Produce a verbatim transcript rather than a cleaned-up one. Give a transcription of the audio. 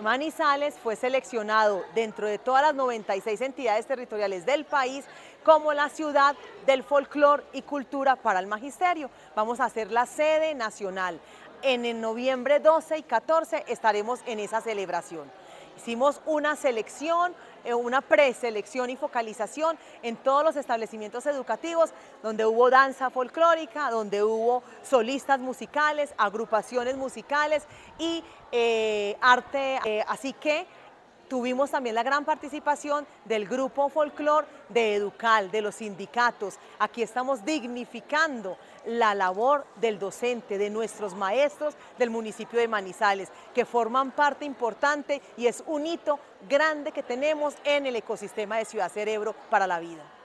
Manizales fue seleccionado dentro de todas las noventa y seis entidades territoriales del país como la ciudad del folclor y cultura para el magisterio. Vamos a ser la sede nacional. En el noviembre doce y catorce estaremos en esa celebración. Hicimos una selección, eh, una preselección y focalización en todos los establecimientos educativos donde hubo danza folclórica, donde hubo solistas musicales, agrupaciones musicales y eh, arte. Eh, así que tuvimos también la gran participación del grupo folclor de Educal, de los sindicatos. Aquí estamos dignificando la labor del docente, de nuestros maestros del municipio de Manizales, que forman parte importante y es un hito grande que tenemos en el ecosistema de Ciudad Cerebro para la vida.